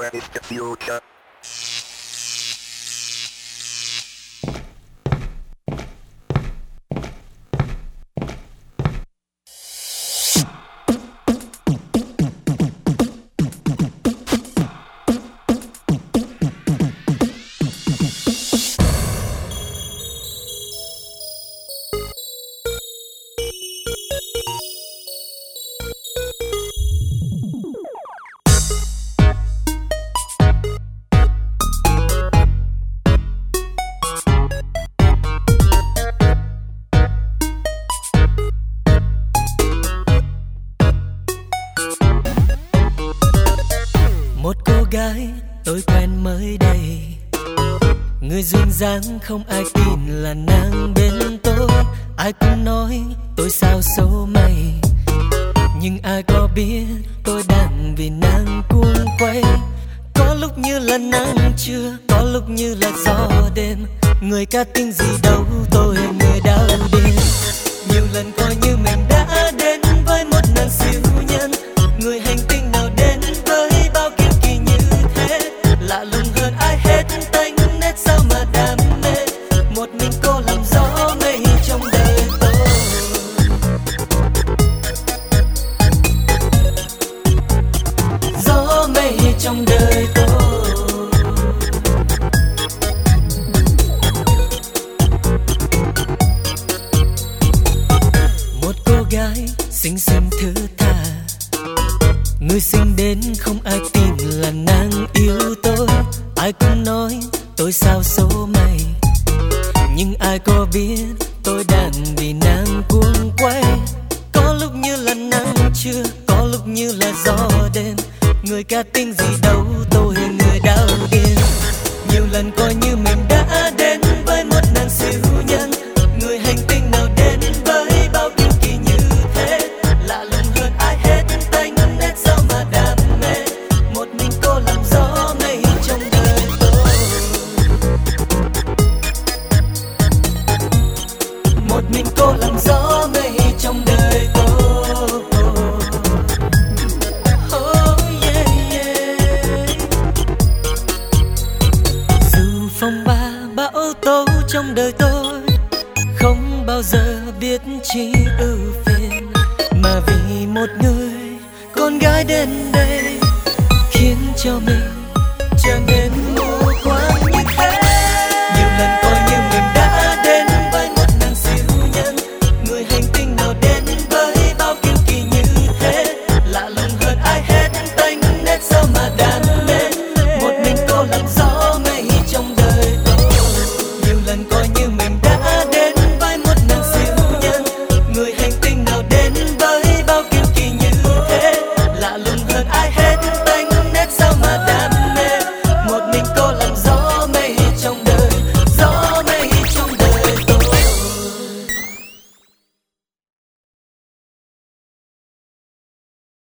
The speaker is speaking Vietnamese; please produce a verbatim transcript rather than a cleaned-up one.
Where is the future? Một cô gái tôi quen mới đây, người duyên dáng không ai tin là nàng bên tôi. Ai cũng nói tôi sao số mây, nhưng ai có biết tôi đang vì nàng cuống quay. Có lúc như là nắng trưa, có lúc như là gió đêm, người ca tiếng gì đâu tôi người đau điên. Nhiều lần coi như mình đã đến với một nàng siêu nhân, người hành tinh nào đến với bao kiên kỳ như thế. Lạ lùng hơn ai hết, tênh nét sao mà đam mê, một mình cô làm gió mây trong đời tôi. Gió mây trong đời tôi. Một cô gái xinh xinh thứ tha, người xinh đến không ai tin là nàng yêu tôi. Ai cũng nói tôi sao số mây, nhưng ai có biết tôi đang vì nàng cuống quay. Có lúc như là nắng trưa, có lúc như là gió đêm, người ca tiếng gì đâu tôi người đau điên. Nhiều lần coi như mình đã đến với một nàng siêu nhân, người hành tinh nào đến với bao kiên kỳ như thế. Lạ lùng hơn ai hết, tênh nét sao mà đam mê, một mình cô làm gió mây trong đời tôi. Một mình cô làm gió mây trong đời tôi. Oh yeah yeah. Dù phong ba bão tố trong đời tôi, không bao giờ biết chi ưu phiền, mà vì một người con gái đến đây khiến cho mình